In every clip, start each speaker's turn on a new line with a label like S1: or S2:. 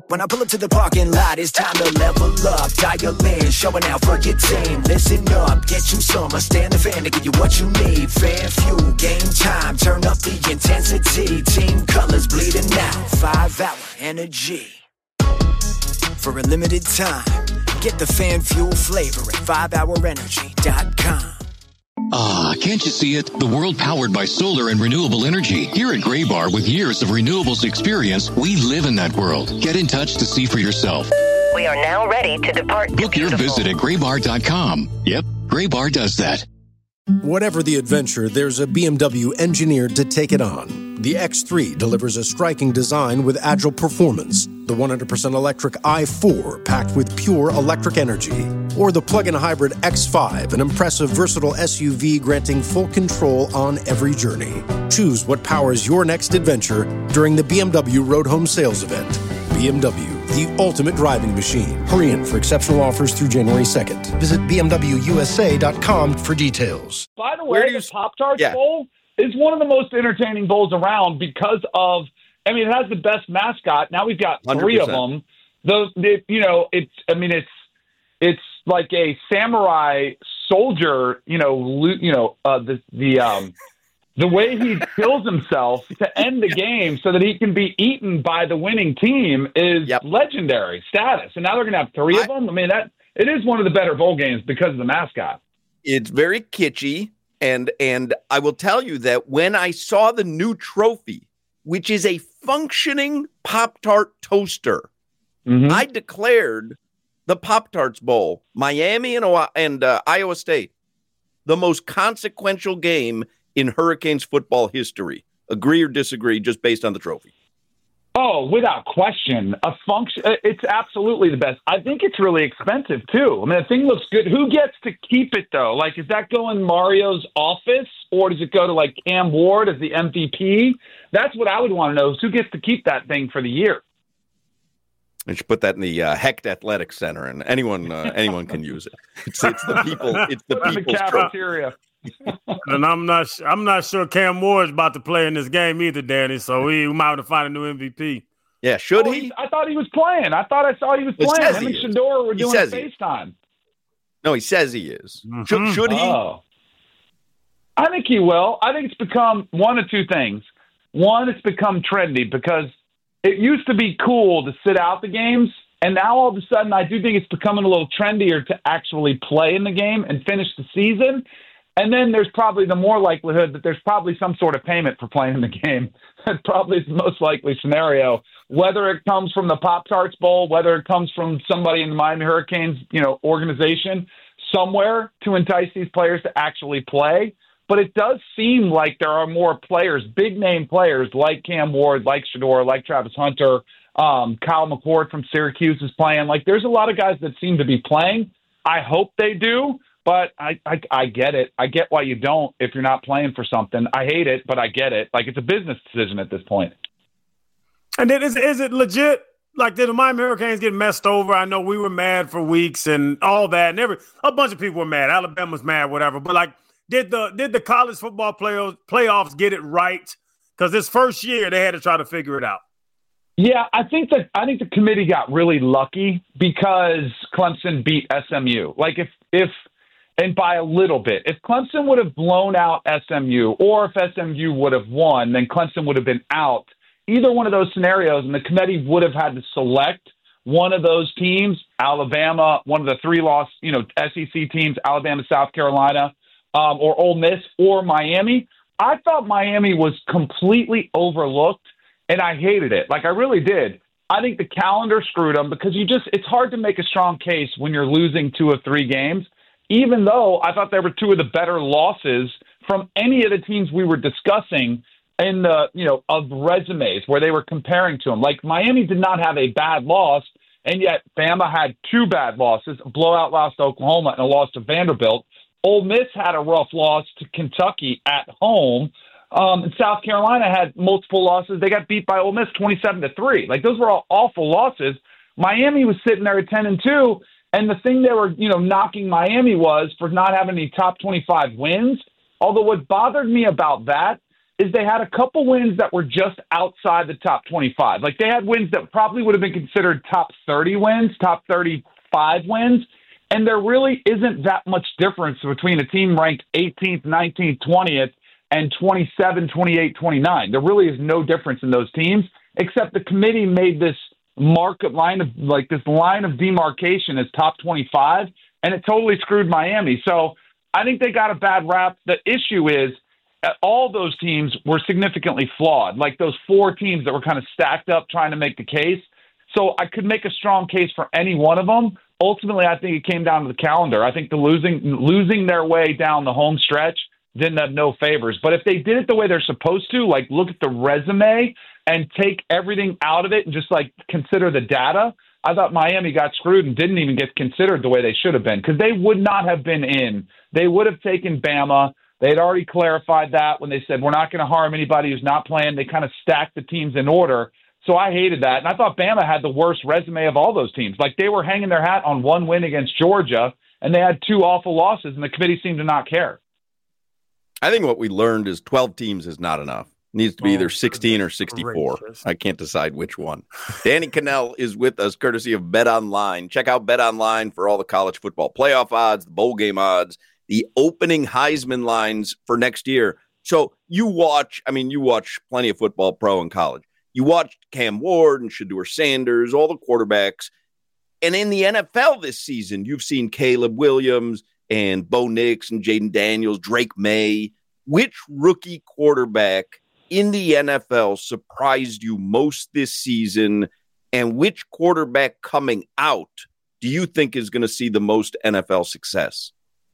S1: When I pull up to the parking lot, it's time to level up. Dial in, showing out for your team. Listen up, get you some. Stand the fan to give you what you need. Fan fuel, game time, turn up the intensity. Team colors bleeding out, 5-hour energy. For a limited time, get the fan fuel flavor at 5hourenergy.com.
S2: Ah, can't you see it? The world powered by solar and renewable energy. Here at Graybar, with years of renewables experience, we live in that world. Get in touch to see for yourself.
S3: We are now ready to depart.
S2: Book your visit at graybar.com. Yep, Graybar does that.
S4: Whatever the adventure, there's a BMW engineered to take it on. The X3 delivers a striking design with agile performance. The 100% electric i4 packed with pure electric energy. Or the plug-in hybrid X5, an impressive, versatile SUV granting full control on every journey. Choose what powers your next adventure during the BMW Road Home Sales Event. BMW, the ultimate driving machine. Hurry in for exceptional offers through January 2nd. Visit BMWUSA.com for details.
S5: By the way, the Pop-Tarts Bowl is one of the most entertaining bowls around because of, I mean, it has the best mascot. Now we've got 3 of them. It's like a samurai soldier, the way he kills himself to end the game so that he can be eaten by the winning team is legendary status. And now they're going to have 3 of them. I mean, it is one of the better bowl games because of the mascot.
S6: It's very kitschy. And I will tell you that when I saw the new trophy, which is a functioning Pop-Tart toaster, I declared the Pop-Tarts Bowl, Miami and Iowa State, the most consequential game in Hurricanes football history. Agree or disagree, just based on the trophy?
S5: Oh, without question. It's absolutely the best. I think it's really expensive, too. I mean, the thing looks good. Who gets to keep it, though? Like, is that going Mario's office, or does it go to, like, Cam Ward as the MVP? That's what I would want to know, is who gets to keep that thing for the year?
S6: I should put that in the Hecht Athletic Center, and anyone can use it. It's the people. It's the people's
S5: cafeteria.
S7: And I'm not sure Cam Ward is about to play in this game either, Danny. So we might have to find a new MVP.
S6: Yeah, should he?
S5: I thought he was playing. I thought I saw he was playing. Him and Shador were doing FaceTime.
S6: No, he says he is. Should he?
S5: Oh. I think he will. I think it's become one of two things. One, it's become trendy because it used to be cool to sit out the games, and now all of a sudden I do think it's becoming a little trendier to actually play in the game and finish the season. And then there's probably the more likelihood that there's probably some sort of payment for playing in the game. That probably is the most likely scenario, whether it comes from the Pop-Tarts Bowl, whether it comes from somebody in the Miami Hurricanes, organization somewhere to entice these players to actually play. But it does seem like there are more players, big-name players like Cam Ward, like Shador, like Travis Hunter, Kyle McCord from Syracuse is playing. Like, there's a lot of guys that seem to be playing. I hope they do. But I get it. I get why you don't if you're not playing for something. I hate it, but I get it. Like, it's a business decision at this point.
S7: And then is it legit? Like, did the Miami Hurricanes get messed over? I know we were mad for weeks and all that, and a bunch of people were mad. Alabama's mad, whatever. But like, did the college football playoffs get it right? Because this first year they had to try to figure it out.
S5: Yeah, I think the committee got really lucky because Clemson beat SMU. Like, if and by a little bit. If Clemson would have blown out SMU, or if SMU would have won, then Clemson would have been out. Either one of those scenarios, and the committee would have had to select one of those teams, Alabama, one of the 3-loss, SEC teams, Alabama, South Carolina, or Ole Miss, or Miami. I thought Miami was completely overlooked, and I hated it. Like, I really did. I think the calendar screwed them because it's hard to make a strong case when you're losing 2 of 3 games. Even though I thought they were 2 of the better losses from any of the teams we were discussing in the, of resumes where they were comparing to them. Like, Miami did not have a bad loss, and yet Bama had 2 bad losses, a blowout loss to Oklahoma and a loss to Vanderbilt. Ole Miss had a rough loss to Kentucky at home. And South Carolina had multiple losses. They got beat by Ole Miss 27-3. Like, those were all awful losses. Miami was sitting there at 10-2. And the thing they were, knocking Miami was for not having any top 25 wins. Although what bothered me about that is they had a couple wins that were just outside the top 25. Like they had wins that probably would have been considered top 30 wins, top 35 wins. And there really isn't that much difference between a team ranked 18th, 19th, 20th, and 27, 28, 29. There really is no difference in those teams, except the committee made this line of demarcation as top 25, and it totally screwed Miami. So I think they got a bad rap. The issue is all those teams were significantly flawed, like those four teams that were kind of stacked up trying to make the case. So I could make a strong case for any one of them. Ultimately, I think it came down to the calendar. I think the losing their way down the home stretch didn't have no favors. But if they did it the way they're supposed to, like look at the resume and take everything out of it and just like consider the data, I thought Miami got screwed and didn't even get considered the way they should have been, because they would not have been in. They would have taken Bama. They had already clarified that when they said we're not going to harm anybody who's not playing. They kind of stacked the teams in order. So I hated that. And I thought Bama had the worst resume of all those teams. Like they were hanging their hat on one win against Georgia, and they had two awful losses, and the committee seemed to not care.
S6: I think what we learned is 12 teams is not enough. It needs to be either 16 or 64. I can't decide which one. Danny Kanell is with us, courtesy of BetOnline. Check out BetOnline for all the college football playoff odds, the bowl game odds, the opening Heisman lines for next year. So you watch plenty of football pro and college. You watched Cam Ward and Shedeur Sanders, all the quarterbacks. And in the NFL this season, you've seen Caleb Williams and Bo Nix and Jaden Daniels, Drake May. Which rookie quarterback in the NFL surprised you most this season? And which quarterback coming out do you think is going to see the most NFL success?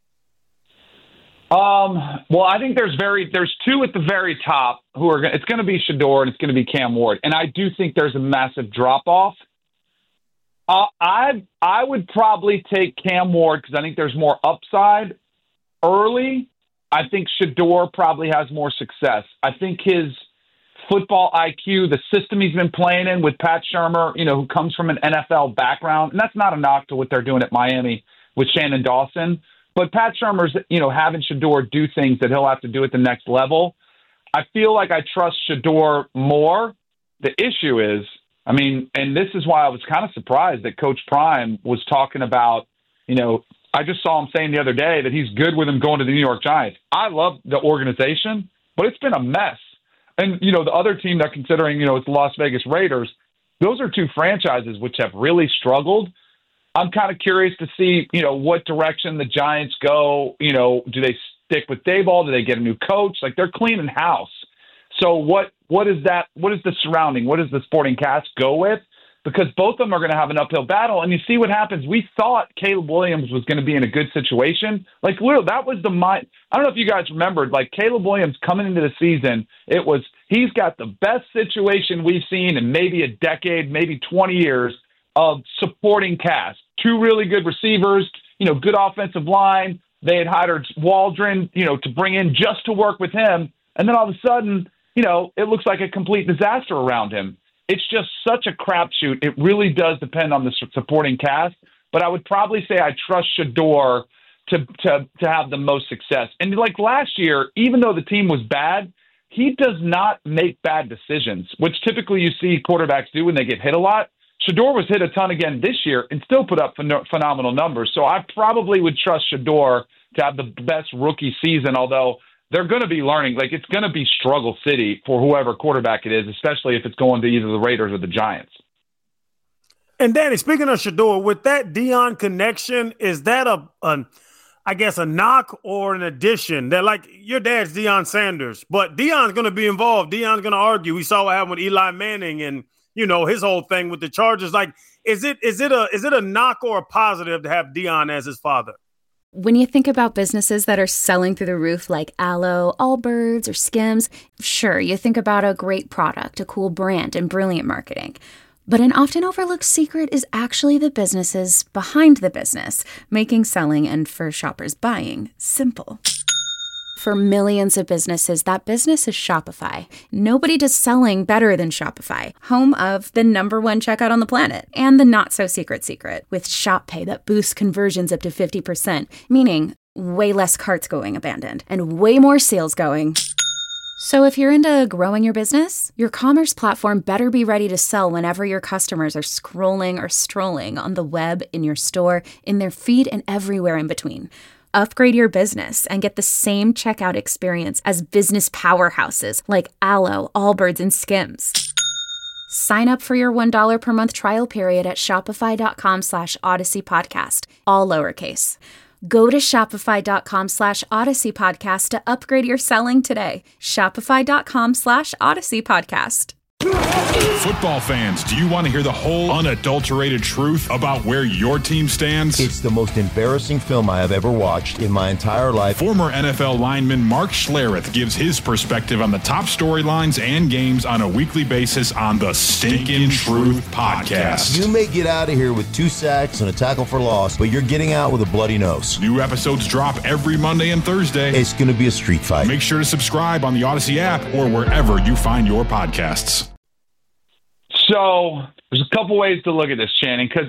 S5: Well, I think there's two at the very top who are it's going to be Shedeur and it's going to be Cam Ward. And I do think there's a massive drop off. I would probably take Cam Ward because I think there's more upside early. I think Shedeur probably has more success. I think his football IQ, the system he's been playing in with Pat Shurmur, who comes from an NFL background, and that's not a knock to what they're doing at Miami with Shannon Dawson. But Pat Shurmur's, having Shedeur do things that he'll have to do at the next level. I feel like I trust Shedeur more. The issue is, and this is why I was kind of surprised that Coach Prime was talking about, I just saw him saying the other day that he's good with him going to the New York Giants. I love the organization, but it's been a mess. And, the other team they're considering, it's the Las Vegas Raiders. Those are two franchises which have really struggled. I'm kind of curious to see, what direction the Giants go. Do they stick with Daboll? Do they get a new coach? Like they're cleaning house. So what is that? What is the surrounding? What does the supporting cast go with? Because both of them are going to have an uphill battle. And you see what happens. We thought Caleb Williams was going to be in a good situation. Like, literally, that was the mind. I don't know if you guys remembered, like Caleb Williams coming into the season, he's got the best situation we've seen in maybe a decade, maybe 20 years of supporting cast. Two really good receivers, good offensive line. They had hired Waldron, to bring in just to work with him. And then all of a sudden, it looks like a complete disaster around him. It's just such a crapshoot. It really does depend on the supporting cast. But I would probably say I trust Shedeur to have the most success. And like last year, even though the team was bad, he does not make bad decisions, which typically you see quarterbacks do when they get hit a lot. Shedeur was hit a ton again this year and still put up phenomenal numbers. So I probably would trust Shedeur to have the best rookie season, although they're going to be learning. Like, it's going to be struggle city for whoever quarterback it is, especially if it's going to either the Raiders or the Giants.
S7: And Danny, speaking of Shedeur, with that Deion connection, is that a knock or an addition? That, like, your dad's Deion Sanders, but Deion's going to be involved. Deion's going to argue. We saw what happened with Eli Manning and, his whole thing with the Chargers. Like, is it a knock or a positive to have Deion as his father?
S8: When you think about businesses that are selling through the roof like Aloe, Allbirds, or Skims, sure, you think about a great product, a cool brand, and brilliant marketing. But an often overlooked secret is actually the businesses behind the business, making selling and for shoppers buying simple. For millions of businesses, that business is Shopify. Nobody does selling better than Shopify, home of the #1 checkout on the planet and the not-so-secret secret with Shop Pay that boosts conversions up to 50%, meaning way less carts going abandoned and way more sales going So if you're into growing your business, your commerce platform better be ready to sell whenever your customers are scrolling or strolling on the web, in your store, in their feed, and everywhere in between. Upgrade your business and get the same checkout experience as business powerhouses like Allo, Allbirds, and Skims. Sign up for your $1 per month trial period at shopify.com/Odyssey Podcast, all lowercase. Go to shopify.com/Odyssey Podcast to upgrade your selling today. Shopify.com/Odyssey Podcast.
S9: Football fans, do you want to hear the whole unadulterated truth about where your team stands?
S10: It's the most embarrassing film I have ever watched in my entire life.
S9: Former NFL lineman Mark Schlereth gives his perspective on the top storylines and games on a weekly basis on the Stinkin' Truth Podcast.
S10: You may get out of here with 2 sacks and a tackle for loss, but you're getting out with a bloody nose.
S9: New episodes drop every Monday and Thursday.
S10: It's going to be a street fight.
S9: Make sure to subscribe on the Odyssey app or wherever you find your podcasts.
S5: So there's a couple ways to look at this, Channing, because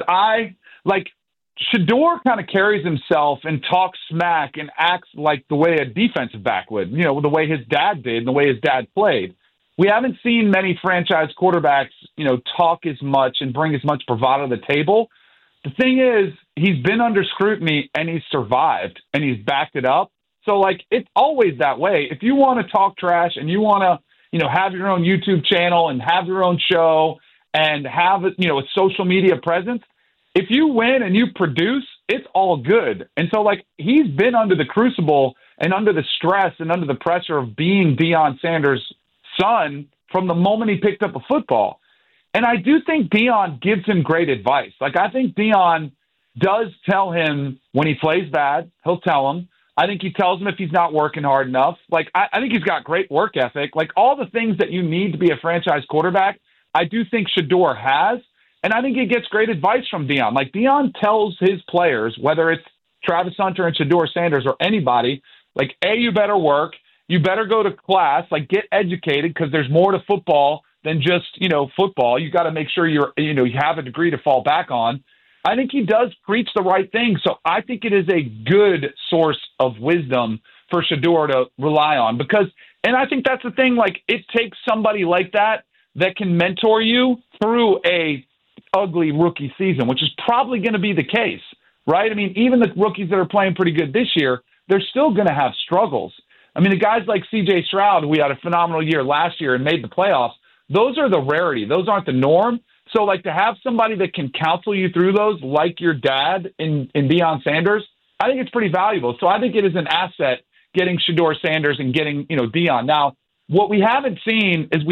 S5: Shedeur kind of carries himself and talks smack and acts like the way a defensive back would, the way his dad did and the way his dad played. We haven't seen many franchise quarterbacks, talk as much and bring as much bravado to the table. The thing is, he's been under scrutiny and he's survived and he's backed it up. So, it's always that way. If you want to talk trash and you want to, have your own YouTube channel and have your own show and have, a social media presence, if you win and you produce, it's all good. And so, he's been under the crucible and under the stress and under the pressure of being Deion Sanders' son from the moment he picked up a football. And I do think Deion gives him great advice. I think Deion does tell him when he plays bad, he'll tell him. I think he tells him if he's not working hard enough. I think he's got great work ethic. All the things that you need to be a franchise quarterback, I do think Shedeur has. And I think he gets great advice from Deion. Deion tells his players, whether it's Travis Hunter and Shedeur Sanders or anybody, you better work. You better go to class, get educated, because there's more to football than just, football. You got to make sure you have a degree to fall back on. I think he does preach the right thing. So I think it is a good source of wisdom for Shedeur to rely on and I think that's the thing, it takes somebody like that can mentor you through a ugly rookie season, which is probably going to be the case, right? I mean, even the rookies that are playing pretty good this year, they're still going to have struggles. I mean, the guys like C.J. Stroud, who had a phenomenal year last year and made the playoffs, those are the rarity. Those aren't the norm. So, to have somebody that can counsel you through those, like your dad in Deion Sanders, I think it's pretty valuable. So I think it is an asset getting Shedeur Sanders and getting, Deion. Now, what we haven't seen is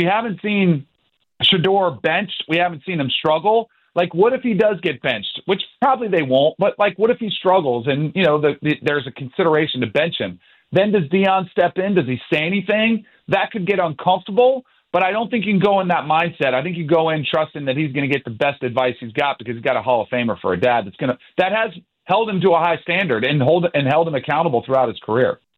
S5: Shedeur benched. We haven't seen him struggle. What if he does get benched? Which probably they won't, but what if he struggles and, there's a consideration to bench him? Then does Deion step in? Does he say anything? That could get uncomfortable. But I don't think you can go in that mindset. I think you go in trusting that he's going to get the best advice he's got because he's got a Hall of Famer for a dad that has held him to a high standard and held him accountable throughout his career.